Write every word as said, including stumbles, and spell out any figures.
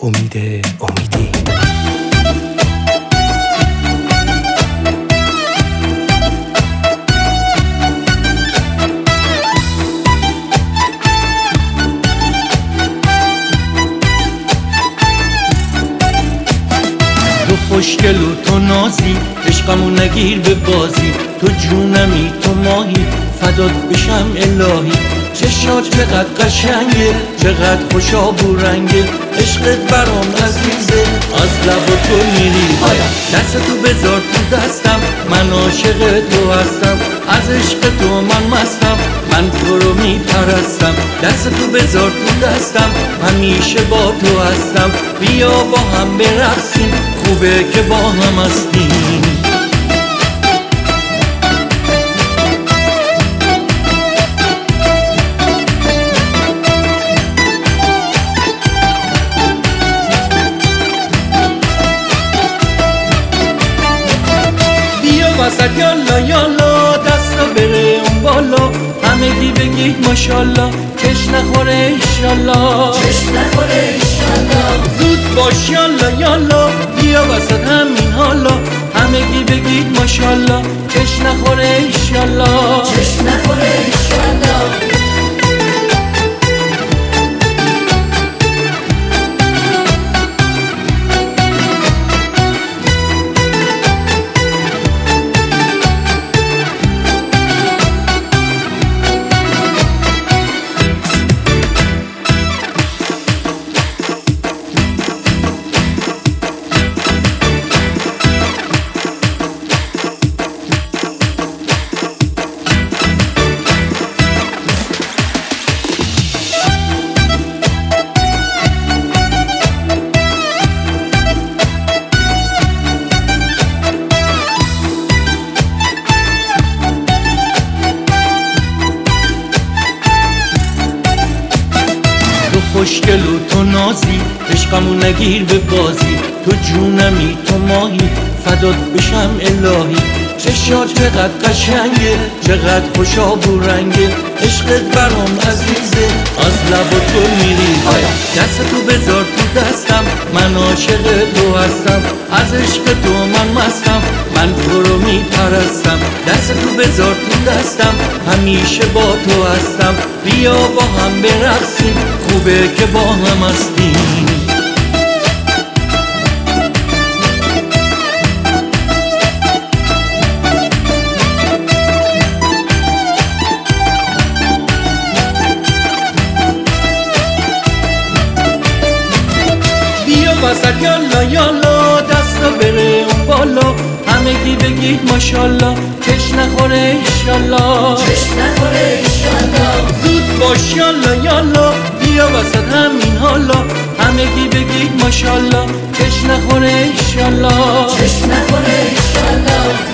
امید امیدی. تو خوشگل و تو نازی، عشقمو نگیر به بازی، تو جونمی تو ماهی، فدات بشم الهی. چشات چقدر قشنگه، چقدر خوشاب و رنگه، عشقت برام عزیزه، از لب تو میری. دست تو بذار تو دستم، من عاشق تو هستم، از عشق تو من مستم، من تو رو میپرستم. دست تو بذار تو دستم، همیشه با تو هستم، بیا با هم برقصیم، خوبه که با هم هستیم. وسط یالا یالا، دستا بره اون بالا، همگی بگید ماشالله، کش نخوره ایشالله، کش نخوره ایشالله. زود باش یالا یالا، بیا وسط همین حالا، همگی بگید ماشالله، کش نخوره ایشالله، کش نخوره ایشالله. تو خوشگل و تو نازی، عشقمو نگیر به بازی، تو جونمی تو ماهی، فدات بشم الهی. چشات چقدر قشنگه، چقدر خوشاب و رنگه، عشقت برام عزیزه، از لب تو میری. دست تو بذار تو دستم، من عاشق تو هستم، از عشق تو من مستم، من تو رو میپرستم. دست تو بذار تو دستم، همیشه با تو هستم، بیا با هم برقصیم، خوبه که با هم هستیم. وسط یالا یالا، دستا بره اون بالا، همگی بگید ماشالله، کش نخوره ایشالله، کش نخوره ایشالله. زود باش یالا یالا، بیا وسط همین حالا، همگی بگید ماشالله، کش نخوره ایشالله، کش نخوره ایشالله.